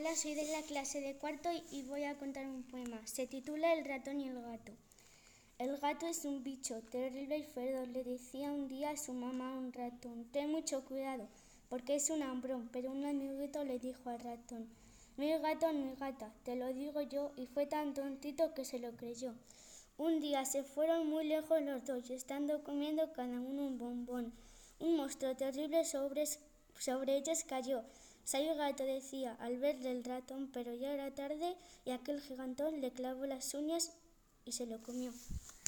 Hola, soy de la clase de cuarto y voy a contar un poema. Se titula El ratón y el gato. El gato es un bicho terrible y feroz. Le decía un día a su mamá a un ratón: ten mucho cuidado, porque es un hambrón. Pero un amiguito le dijo al ratón: no hay gato, no hay gata, te lo digo yo. Y fue tan tontito que se lo creyó. Un día se fueron muy lejos los dos, y estando comiendo cada uno un bombón, un monstruo terrible sobre ellos cayó. Soy el gato, decía al verle el ratón, pero ya era tarde y aquel gigantón le clavó las uñas y se lo comió.